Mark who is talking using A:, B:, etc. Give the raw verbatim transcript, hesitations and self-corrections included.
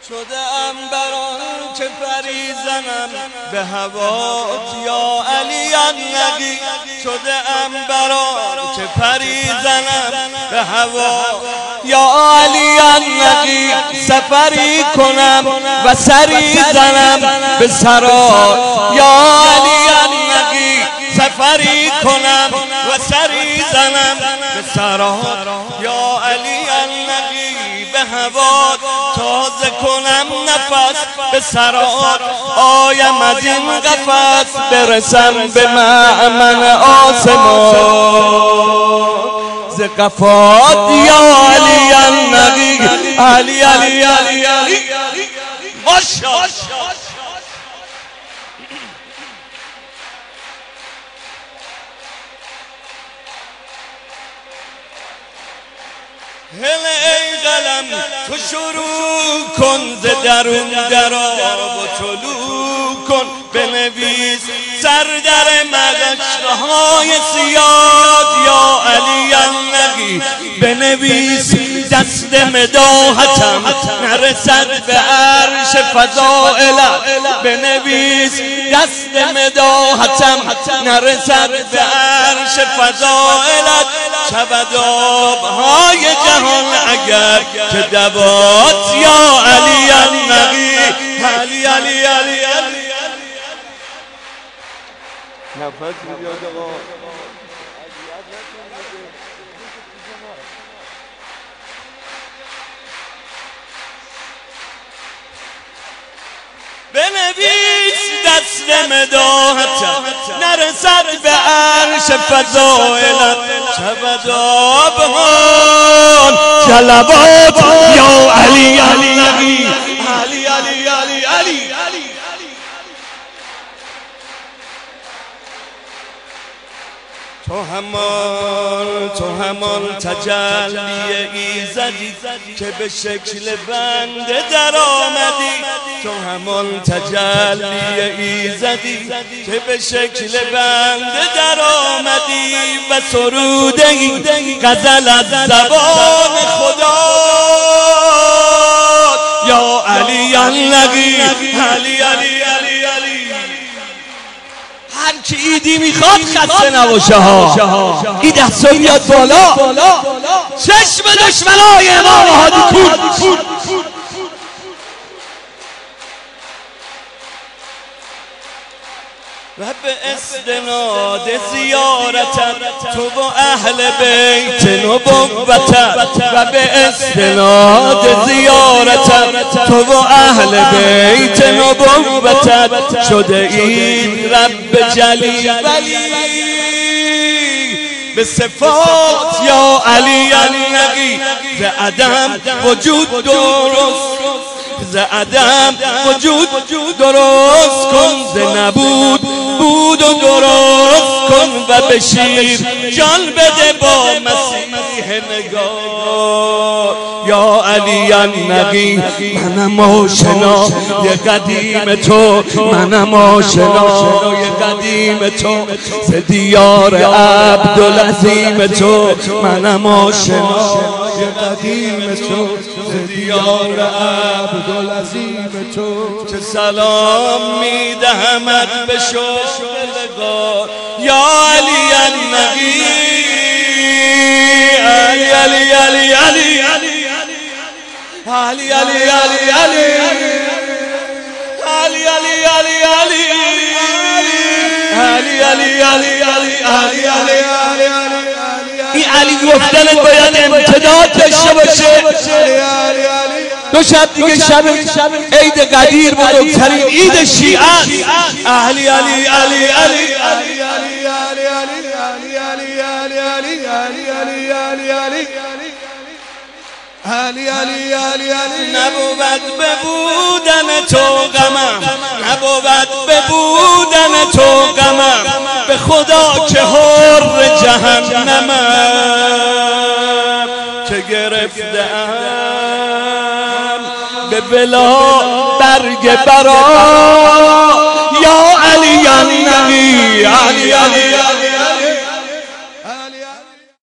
A: شدم بران که پری زنم به هوات یا علی النبی. شدم بران که پری زنم به هوا یا علی النبی. سفری کنم و سری زنم به سرا یا علی النبی. سفری کنم و سری زنم به سرا یا علی النبی. به هوا تازه کنم نفس به سرا آیم از این قفس برسم به مأمن آسمان ز قفات یا علی النبی. علی علی علی علی ماشاءالله. هل ای قلم تو شروع کن ز درون درآ و طلوع کن. بنویس سر در مغشهای سیاد یا علی النبی. بنویس دست مداحتم نرسد به عرش فضائلت. بنویس دست مداحتم نرسد به عرش فضائلت. شود آبهای جهان اگر که دوات یا علی النبی. علی علی علی علی نفس بیاد آقا. بنویس دست مداحتم نرسد به عرش فضائلت. شود آبان جلوات یا علی النبی. علی علی علی علی تو همان تو همان تجلی ایزدی که به شکل بنده در آمدی. تو همان تجلی ایزدی که به شکل بنده در آمدی و سروده ای غزل از زبان خدا یا علی النبی. علی علی علی علی هر کی ایدی میخواد خسته نباشه ها. این دستا بیاد بالا. چشم دشمنای امام هادی کور. و به استناد زیارتت تو و اهل بیت نبوتت. و به استناد زیارتت تو و اهل بیت نبوتت. شده این رب جلیل ولی به صفات یا علی النبی. ز عدم وجود درست ز عدم وجود درست کن. ز نبود بود و درست کن و بشیر جان بده با مسیح نگار یا علی النبی. منم آشنا یه قدیم تو. منم آشنا یه قدیم تو ز دیار عبدالعظیم تو. منم آشنا یه قدیم تو ز دیار عبدالعظیم تو. چه سلام میدهمت به شوق یا علی النبی. علی علی علی علی علی علی علی علی علی علی علی علی علی علی علی علی علی این علی گفتنت باید امتداد داشته باشه. دو شب دیگه شب عید قدیر بزرگترین عید شیعه است. علی علی علی علی علی علی علی نبود به بودن تو غمم. نبود به بودن تو غمم. به خدا که حر جهنمم که گرفتم به بلا برگ برا یا علی النبی. علی علی